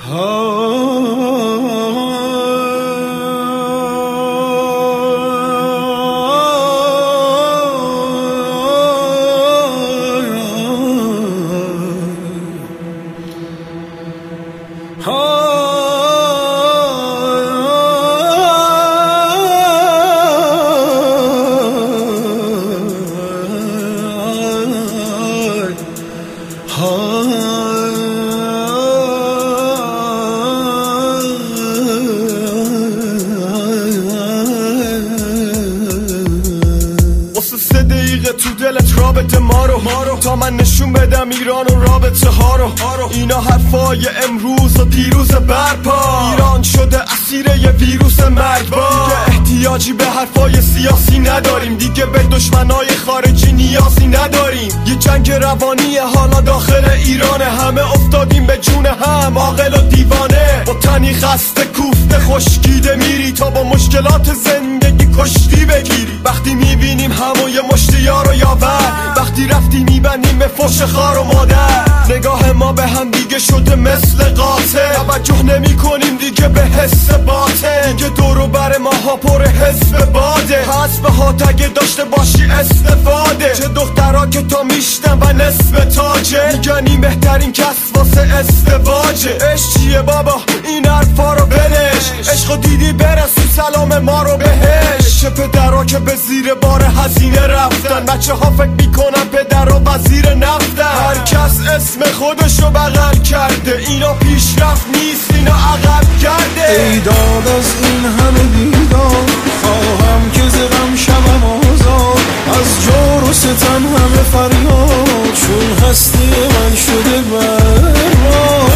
تو دلت رابطه ما رو تا من نشون بدم ایران و رابطه ها رو. اینا حرفای امروز و دیروز برپا. ایران شده اسیر یه ویروس مرگبار. دیگه احتیاجی به حرفای سیاسی نداریم، دیگه به دشمنای خارجی نیازی نداریم. یه جنگ روانی حالا داخل ایرانه، همه افتادیم به جون هم، عاقل و دیوانه. با تنی خسته کوفته خشکیده میری تا با مشکلات زندگی کشتی بگیری. وقتی میبینیم همو یه مشتی یار و یاور، وقتی رفتی میبندیم به فحش خار و مادر. نگاه ما به هم دیگه شده مثل قاطع، توجه نمی کنیم دیگه به حس باطن. دیگه دورو بر ماها پر حسب باده، حسب هات اگه داشته باشی استفاده. چه دخترها که تا میشتن و نصف تاجه، میگن این بهترین کس واسه ازدواجه. عشق چیه بابا این حرفا رو بلش، عشقو دیدی برسون سلام ما رو بهش. چه پدرها که به زیر بار هزینه رفتن، بچه ها فکر میکنن پدر و وزیر نفتن. هر کس اسم خودشو بغل کرده، اینا پیشرفت نیست اینا عقب کرده. ای داد از این همه بیدار، خواهم که ز غم شوم آزاد. از جور و ستم همه فریاد، چون هستی من شده برباد.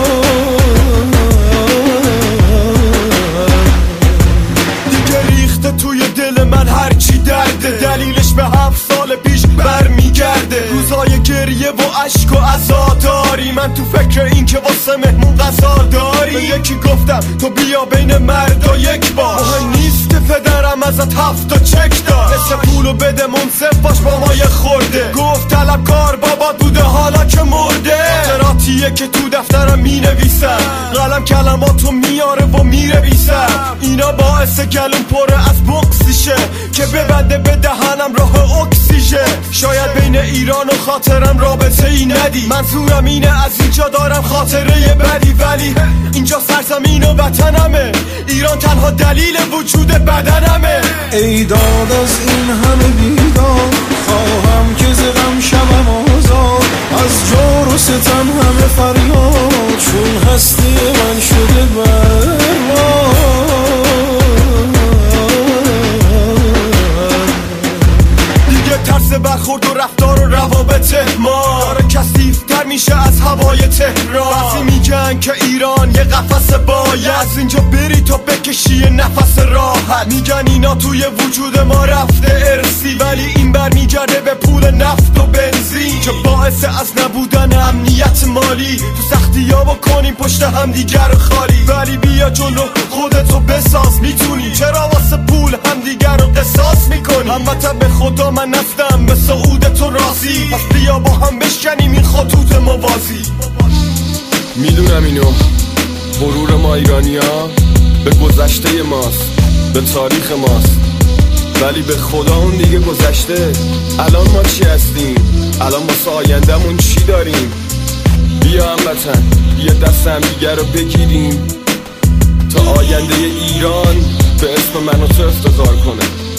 دیگه ریخته توی دل من هرچی درده، دلیلش به 7 سال پیش برمیگرده. روزای گریه و عشق و عزاداری، من تو فکر این که واسه مهمون غذا داری. به یکی گفتم تو بیا بین مردا یک باش، مهم نیست که پدرم ازت 7 تا چک دار. مثل پولو بده منصف باش با ما یه خورده. گفت طلبکار بابا بوده حالا که مرده. خاطراتیه که تو دفترم مینویسم، قلم کلماتو میاره و میرویسم. اینا باعث گلوم پره از بغضیشه که ببنده به دهنم راه اکسیژن. شاید بین ایران و خاطرم رابطه ای ندی، منظورم اینه از اینجا دارم خاطره بدی. ولی اینجا سرزمین و وطنمه، ایران تنها دلیل وجود بدنمه. ای داد از این همه بیدار، خواهم که ز غم شوم آزاد. از جور و ستم همه فریاد، چون هستی من شده برباد. ترس برخورد و رفتار و روابط ما داره کثیف‌تر میشه از هوای تهران. بعضی میگن که ایران یه قفس باید، از اینجا بری تا بکشی نفس راحت. میگن اینا توی وجود ما رفته ارسی، ولی این برمیگرده به پول نفت و بنزین که باعث از نبودن امنیت مالی. تو سختی‌ها بکنیم پشت هم دیگر خالی، ولی بیا جلو خودتو بساز. میتونی چرا واسه پول هم دیگر رو قصاص میکنی؟ هموطن به خدا من نفتم به سعود تو راضی، پس بیا با هم بشکنیم این خطوط موازی. میدونم اینو غرور ما ایرانی‌ها به گذشته ماست، به تاریخ ماست، ولی به خدا اون دیگه گذشته. الان ما چی هستیم؟ الان واسه آینده‌مون چی داریم؟ بیا هموطن بیا دست هم دیگه رو بگیریم تا آینده ایران به اسم من و تو افتخار کنه.